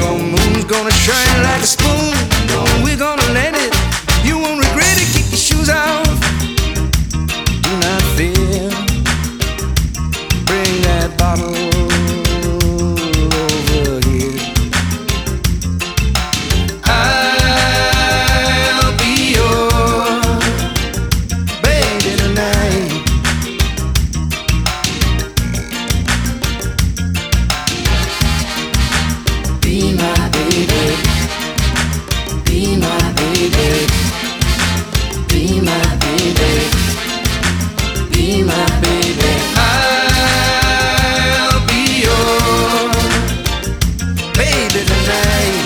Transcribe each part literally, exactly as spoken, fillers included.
Your moon's gonna shine like a spoon. We're gonna let it. You won't regret it. Kick your shoes off. Do not fear. Bring that bottle over here. I'll be your baby tonight. Be my baby. Be my baby. Be my baby. Be my baby. I'll be your baby tonight.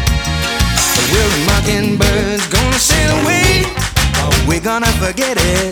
We're mockingbirds gonna sail away. We're gonna forget it.